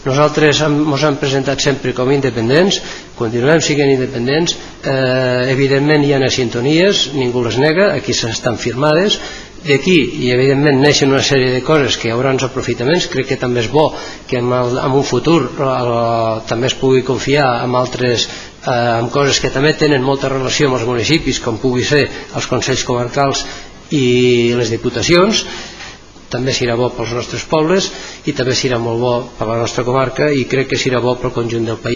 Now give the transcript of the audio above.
Nosaltres ens hem presentat sempre com independents, continuem sent independents, evidentment hi ha sintonies, ningú les nega, aquí estan firmades, d'aquí i evidentment neixen una sèrie de coses que hi haurà uns aprofitaments. Crec que també és bo que en un futur també es pugui confiar en altres, en coses que també tenen molta relació amb els municipis, com pugui ser els consells comarcals i les diputacions. També serà bo pels nostres pobles i també serà molt bo per la nostra comarca i crec que serà bo pel conjunt del país.